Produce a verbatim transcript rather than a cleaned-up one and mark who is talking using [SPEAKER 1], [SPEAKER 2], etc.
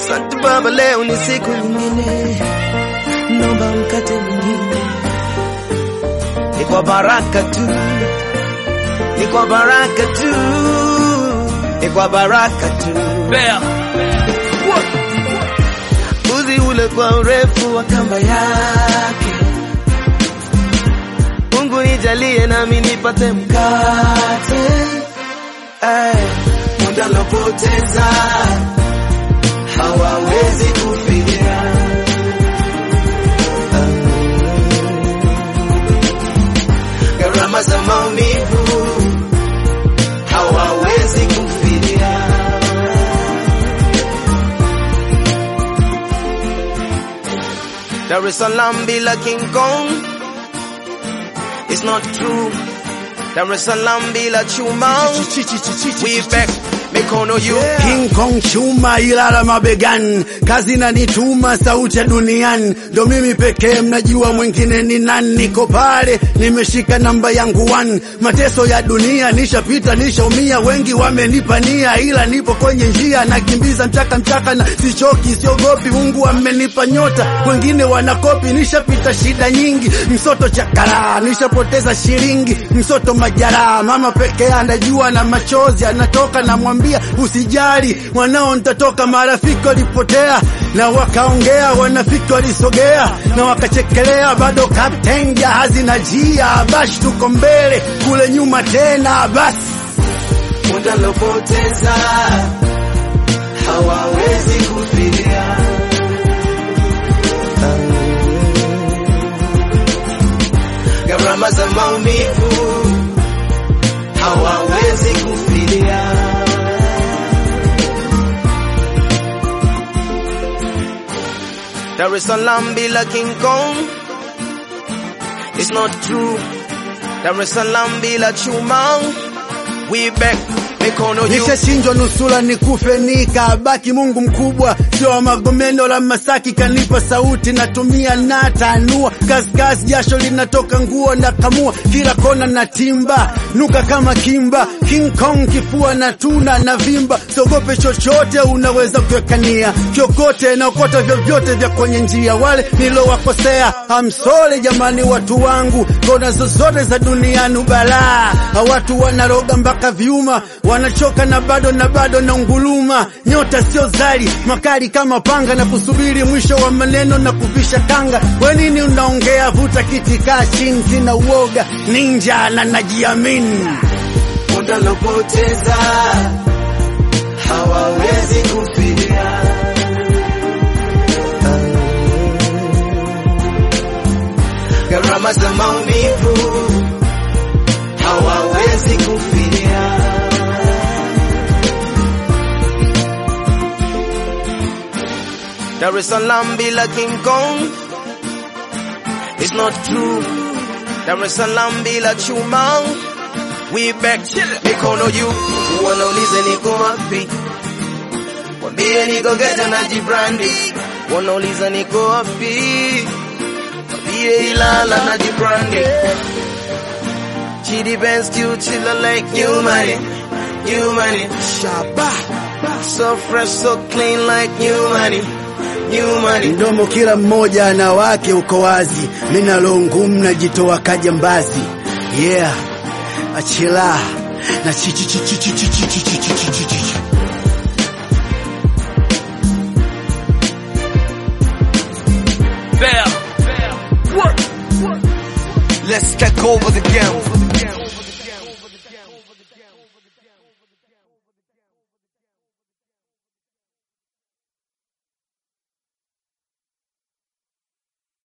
[SPEAKER 1] Asante Baba, leo ni siku nyingine, naomba mkate mwingine. Ni kwa baraka tu, ni kwa baraka tu, ni kwa baraka tu.
[SPEAKER 2] Bea
[SPEAKER 1] Uzi ule kwa urefu wa kamba yake, Mungu nijalie nami nipate mkate. Ay, muda lopoteza hawawezi kufikia. Gharama za maumivu hawawezi kufikia. Dar es Salaam bila King Kong, it's not true. Dar es Salaam bila Chuma, we back. Mikono you
[SPEAKER 3] yeah. King Kong chuma ilala mabegani, kazi na nituma sauti ya duniani, ndo mimi pekee mnajua mwingine ni nani. Niko pale nimeshika namba yangu one, mateso ya dunia nishapita nishaumia, wengi wamenipania ila nipo kwenye njia, nakimbiza mchaka mchaka na sichoki siogopi. Mungu amenipa nyota, wengine wanakopi, nishapita shida nyingi, msoto chakara nishapoteza shilingi, msoto majara, mama pekee anajua na machozi anatoka na mwambia usijali mwanao nitatoka. Marafiki walipotea na wakaongea, wanafiki walisogea na wakachekelea, bado captain jahazi na jia, bashi tuko mbele kule nyuma tena. Basi
[SPEAKER 1] muda lopoteza hawawezi kufikia. Gharama za maumivu hawawezi kufikia. Dar es Salaam bila King Kong, it's not true. Dar es Salaam bila Chuma, we back. Mikono you
[SPEAKER 3] nishachinjwa nusura nikufe nikabaki. Mungu mkubwa sio wa Magomeno la Masaki, kanipa sauti natumia natanua, kazi jasho linatoka nguo na kamua, kila kona na timba nuka kama kimba. King Kong kifua na tuna na vimba, sogope chochote unaweza kuwekania, kiokote na ukota vyovyote vya kwenye njia. Wale nilowakosea I'm sorry jamani, watu wangu kona zozote za duniani balaa, watu wanaroga mpaka viuma, wanachoka na bado na bado na unguluma. Nyota sio zali makali kama panga, na kusubiri mwisho wa maneno na kuvisha kanga. We nini unaongea, vuta kiti kaa chini, sina uoga ninja na najiamini.
[SPEAKER 1] Muda lopoteza hawawezi kufikia. Gharama za maumivu hawawezi kufikia. Dar es Salaam bila King Kong, it's not true. Dar es Salaam bila Chuma, we back. Mikono you wanaulize niko wapi, wambie niko Geita na Jibrandi. Wanauliza niko wapi, wambie Ilala na Jibrandi. Chidi Benz still chilla like new money, new money. Shabba, so fresh, so clean like new money, new money.
[SPEAKER 3] Ndomo kila mmoja na wake uko wazi, mina longu mnajitoa kajambazi. Yeah, achila na chichi chichi chichi chichi chichi chichi.
[SPEAKER 2] Bea
[SPEAKER 1] Let's take over the game.